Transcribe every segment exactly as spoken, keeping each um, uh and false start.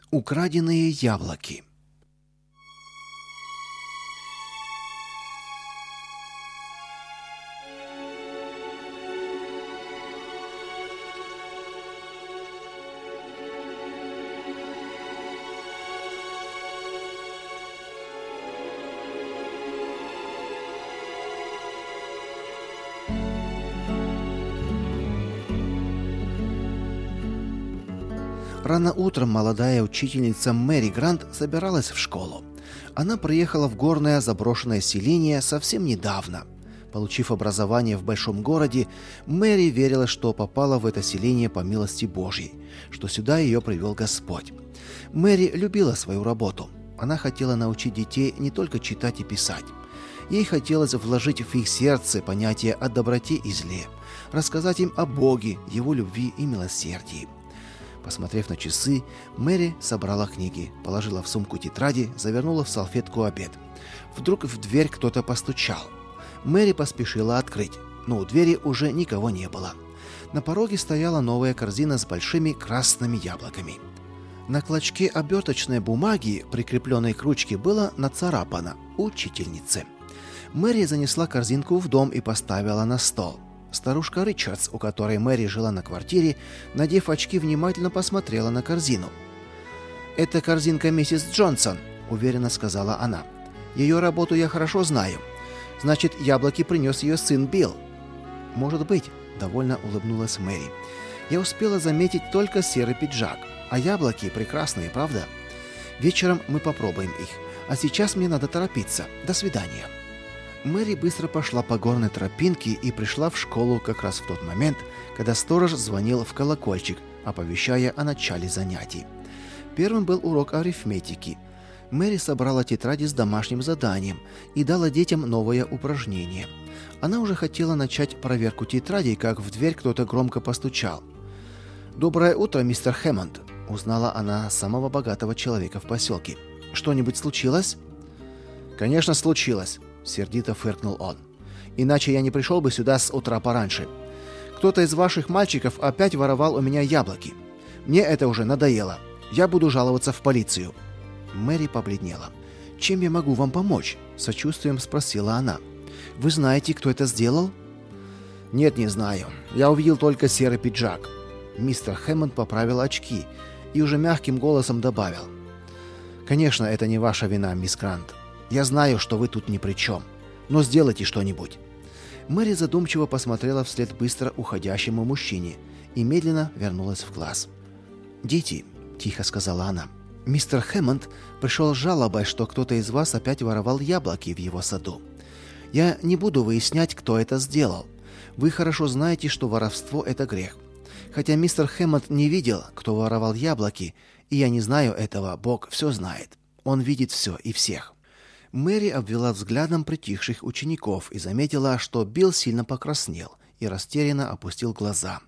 Украденные яблоки. Рано утром молодая учительница Мэри Грант собиралась в школу. Она приехала в горное заброшенное селение совсем недавно. Получив образование в большом городе, Мэри верила, что попала в это селение по милости Божьей, что сюда ее привел Господь. Мэри любила свою работу. Она хотела научить детей не только читать и писать. Ей хотелось вложить в их сердце понятие о доброте и зле, рассказать им о Боге, Его любви и милосердии. Посмотрев на часы, Мэри собрала книги, положила в сумку тетради, завернула в салфетку обед. Вдруг в дверь кто-то постучал. Мэри поспешила открыть, но у двери уже никого не было. На пороге стояла новая корзина с большими красными яблоками. На клочке оберточной бумаги, прикрепленной к ручке, было нацарапано «Учительнице». Мэри занесла корзинку в дом и поставила на стол. Старушка Ричардс, у которой Мэри жила на квартире, надев очки, внимательно посмотрела на корзину. «Это корзинка миссис Джонсон», — уверенно сказала она. «Ее работу я хорошо знаю. Значит, яблоки принес ее сын Билл». «Может быть», — довольно улыбнулась Мэри. «Я успела заметить только серый пиджак, а яблоки прекрасные, правда? Вечером мы попробуем их, а сейчас мне надо торопиться. До свидания». Мэри быстро пошла по горной тропинке и пришла в школу как раз в тот момент, когда сторож звонил в колокольчик, оповещая о начале занятий. Первым был урок арифметики. Мэри собрала тетради с домашним заданием и дала детям новое упражнение. Она уже хотела начать проверку тетрадей, как в дверь кто-то громко постучал. «Доброе утро, мистер Хэммонд», — узнала она самого богатого человека в поселке. «Что-нибудь случилось?» «Конечно, случилось», — сердито фыркнул он. «Иначе я не пришел бы сюда с утра пораньше. Кто-то из ваших мальчиков опять воровал у меня яблоки. Мне это уже надоело. Я буду жаловаться в полицию». Мэри побледнела. «Чем я могу вам помочь?» — сочувствием спросила она. «Вы знаете, кто это сделал?» «Нет, не знаю. Я увидел только серый пиджак». Мистер Хэммонд поправил очки и уже мягким голосом добавил. «Конечно, это не ваша вина, мисс Грант. Я знаю, что вы тут ни при чем. Но сделайте что-нибудь». Мэри задумчиво посмотрела вслед быстро уходящему мужчине и медленно вернулась в класс. «Дети», — тихо сказала она, — «мистер Хэммонд пришел с жалобой, что кто-то из вас опять воровал яблоки в его саду. Я не буду выяснять, кто это сделал. Вы хорошо знаете, что воровство — это грех. Хотя мистер Хэммонд не видел, кто воровал яблоки, и я не знаю этого, Бог все знает. Он видит все и всех». Мэри обвела взглядом притихших учеников и заметила, что Билл сильно покраснел и растерянно опустил глаза.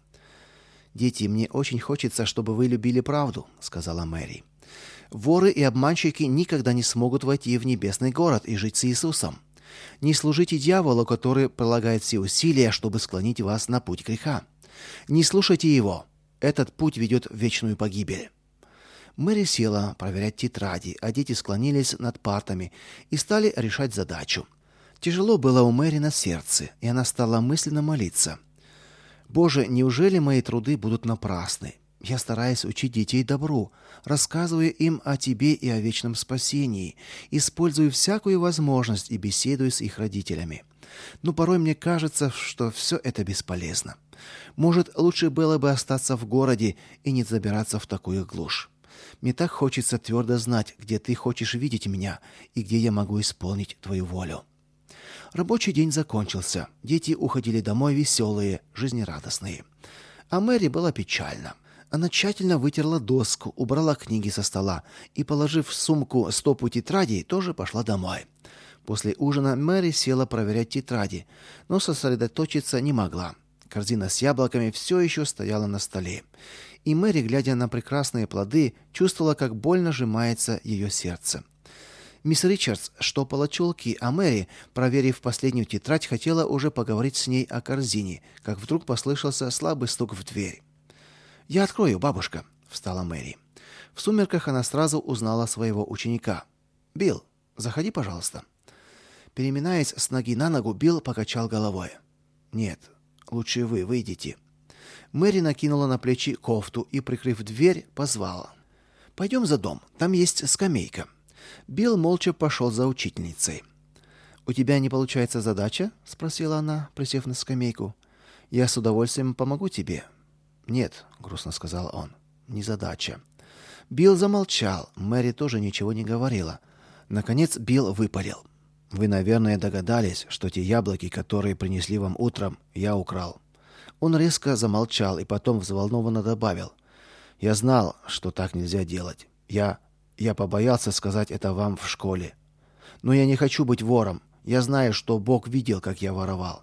«Дети, мне очень хочется, чтобы вы любили правду», — сказала Мэри. «Воры и обманщики никогда не смогут войти в небесный город и жить с Иисусом. Не служите дьяволу, который прилагает все усилия, чтобы склонить вас на путь греха. Не слушайте его. Этот путь ведет в вечную погибель». Мэри села проверять тетради, а дети склонились над партами и стали решать задачу. Тяжело было у Мэри на сердце, и она стала мысленно молиться. «Боже, неужели мои труды будут напрасны? Я стараюсь учить детей добру, рассказываю им о Тебе и о вечном спасении, использую всякую возможность и беседую с их родителями. Но порой мне кажется, что все это бесполезно. Может, лучше было бы остаться в городе и не забираться в такую глушь. Мне так хочется твердо знать, где Ты хочешь видеть меня и где я могу исполнить Твою волю». Рабочий день закончился. Дети уходили домой веселые, жизнерадостные. А Мэри была печальна. Она тщательно вытерла доску, убрала книги со стола и, положив в сумку стопу тетрадей, тоже пошла домой. После ужина Мэри села проверять тетради, но сосредоточиться не могла. Корзина с яблоками все еще стояла на столе. И Мэри, глядя на прекрасные плоды, чувствовала, как больно сжимается ее сердце. Мисс Ричардс штопала чулки, а Мэри, проверив последнюю тетрадь, хотела уже поговорить с ней о корзине, как вдруг послышался слабый стук в дверь. «Я открою, бабушка», — встала Мэри. В В сумерках она сразу узнала своего ученика. «Билл, заходи, пожалуйста». Переминаясь с ноги на ногу, Билл покачал головой. «Нет, лучше вы выйдите». Мэри накинула на плечи кофту и, прикрыв дверь, позвала. «Пойдем за дом, там есть скамейка». Билл молча пошел за учительницей. «У тебя не получается задача?» — спросила она, присев на скамейку. «Я с удовольствием помогу тебе». «Нет», — грустно сказал он, — «не задача». Билл замолчал, Мэри тоже ничего не говорила. Наконец Билл выпалил. «Вы, наверное, догадались, что те яблоки, которые принесли вам утром, я украл». Он резко замолчал и потом взволнованно добавил. «Я знал, что так нельзя делать. Я... я побоялся сказать это вам в школе. Но я не хочу быть вором. Я знаю, что Бог видел, как я воровал».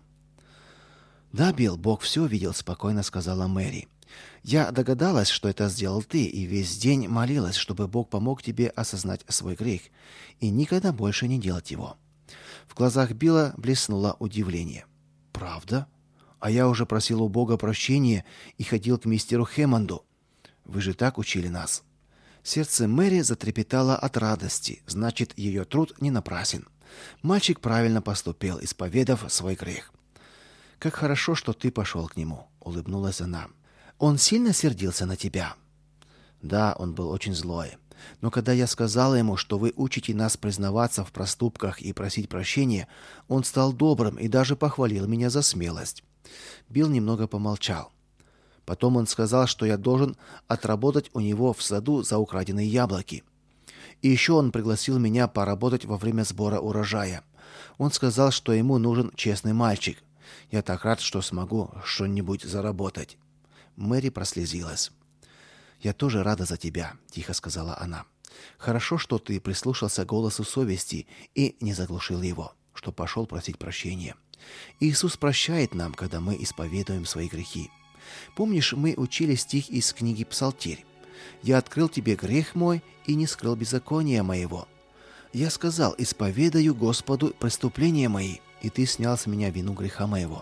«Да, Билл, Бог все видел», — спокойно сказала Мэри. «Я догадалась, что это сделал ты, и весь день молилась, чтобы Бог помог тебе осознать свой грех и никогда больше не делать его». В глазах Билла блеснуло удивление. «Правда? А я уже просил у Бога прощения и ходил к мистеру Хэммонду. Вы же так учили нас». Сердце Мэри затрепетало от радости, значит, ее труд не напрасен. Мальчик правильно поступил, исповедав свой грех. «Как хорошо, что ты пошел к нему», — улыбнулась она. «Он сильно сердился на тебя?» «Да, он был очень злой. Но когда я сказала ему, что вы учите нас признаваться в проступках и просить прощения, он стал добрым и даже похвалил меня за смелость». Билл немного помолчал. Потом он сказал, что я должен отработать у него в саду за украденные яблоки. И еще он пригласил меня поработать во время сбора урожая. Он сказал, что ему нужен честный мальчик. Я так рад, что смогу что-нибудь заработать. Мэри прослезилась. «Я тоже рада за тебя», — тихо сказала она. «Хорошо, что ты прислушался к голосу совести и не заглушил его, что пошел просить прощения. Иисус прощает нам, когда мы исповедуем свои грехи. Помнишь, мы учили стих из книги Псалтирь? «Я открыл тебе грех мой и не скрыл беззакония моего. Я сказал, исповедаю Господу преступления мои, и ты снял с меня вину греха моего».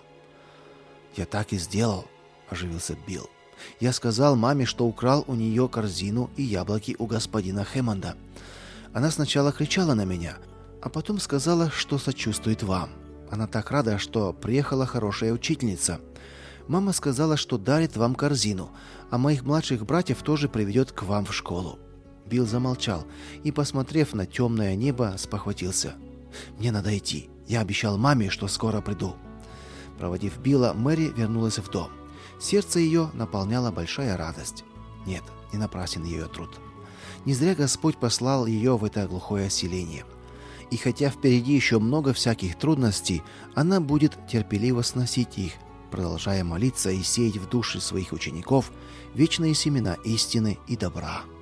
«Я так и сделал», — оживился Билл. «Я сказал маме, что украл у нее корзину и яблоки у господина Хэммонда. Она сначала кричала на меня, а потом сказала, что сочувствует вам. Она так рада, что приехала хорошая учительница. Мама сказала, что дарит вам корзину, а моих младших братьев тоже приведет к вам в школу». Билл замолчал и, посмотрев на темное небо, спохватился. «Мне надо идти. Я обещал маме, что скоро приду». Проводив Билла, Мэри вернулась в дом. Сердце ее наполняла большая радость. Нет, не напрасен ее труд. Не зря Господь послал ее в это глухое селение. И хотя впереди еще много всяких трудностей, она будет терпеливо сносить их, продолжая молиться и сеять в души своих учеников вечные семена истины и добра.